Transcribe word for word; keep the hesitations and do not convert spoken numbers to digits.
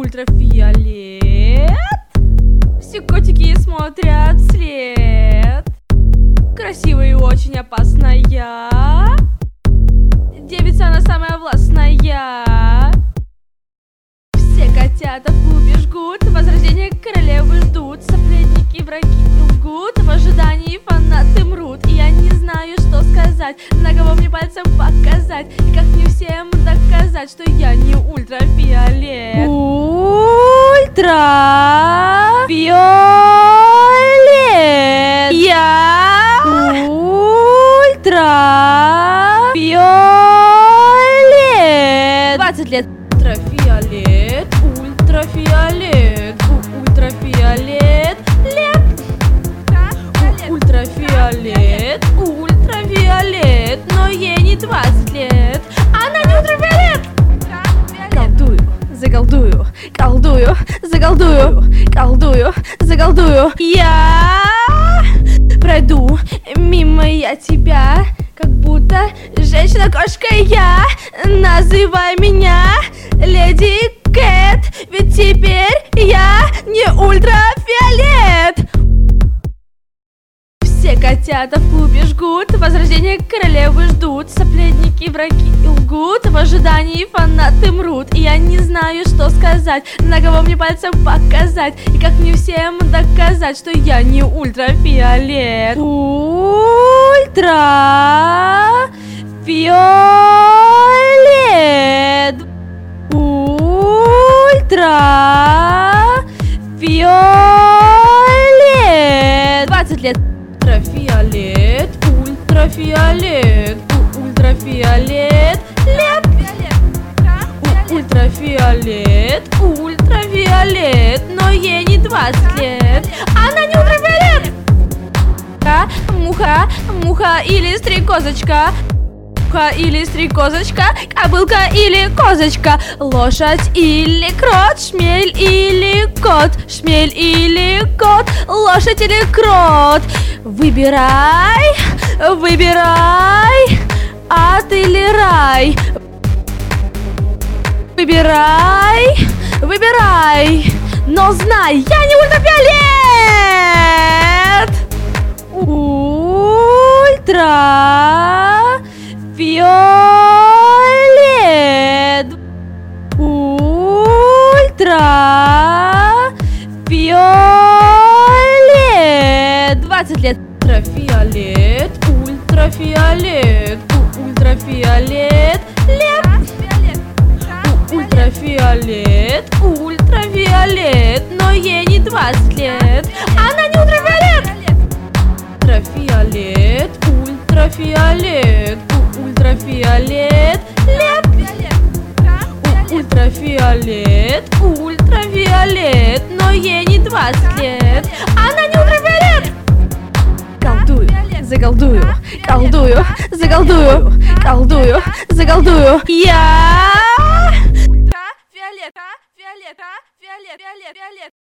ультрафиолет. Все котики смотрят вслед. Красивая и очень опасная. Девица, она самая властная. Все котята в клубе жгут, возрождение королевы ждут. Соплетники, враги лгут, в ожидании фанаты мрут. И я не знаю, что сказать, на кого мне пальцем показать, и как мне всем доказать, что я не ультрафиолет. Ультрафиолет. Я ультрафиолет. двадцать лет. Ультрафиолет, ультрафиолет, ультрафиолет, лет. Ультрафиолет, ультрафиолет, но ей не двадцать лет. Она не ультрафиолет. Колдую, заколдую, колдую, заколдую, колдую, заколдую. Я пройду мимо я тебя, как будто женщина-кошка я. Называй меня Леди Кэт, ведь теперь я не ультрафиолет. Все котята в клубе жгут, возрождение королевы ждут. Соплетники, враги лгут, в ожидании фанаты мрут. И я не знаю, что сказать, на кого мне пальцем показать, и как мне всем доказать, что я не ультрафиолет. Ультрафиолет. Ультрафиолет. двадцать лет. Ультрафиолет, ультрафиолет, ультрафиолет, лет. Ультрафиолет, ультрафиолет, но ей не двадцать лет. Она не ультрафиолет. Муха, муха или стрекозочка. Муха или стрекозочка, кобылка или козочка, лошадь или крот, шмель или кот, шмель или кот, лошадь или крот. Выбирай, выбирай, ад или рай. Выбирай, выбирай, но знай, я не ультрафиолет. Ультрафиолет. Ультрафиолет. двадцать лет. Ультрафиолет, ультрафиолет, ультрафиолет, лет. Ультрафиолет, ультрафиолет, но ей не двадцать лет. Она не ультрафиолет. Ультрафиолет, ультрафиолет, ультрафиолет, лет. Ультрафиолет, ультрафиолет, но ей не двадцать лет. Она не ультрафиолет. Колдую, заколдую, колдую, заколдую, колдую, заколдую. Я ультрафиолет, фиолет, фиолет, фиолет.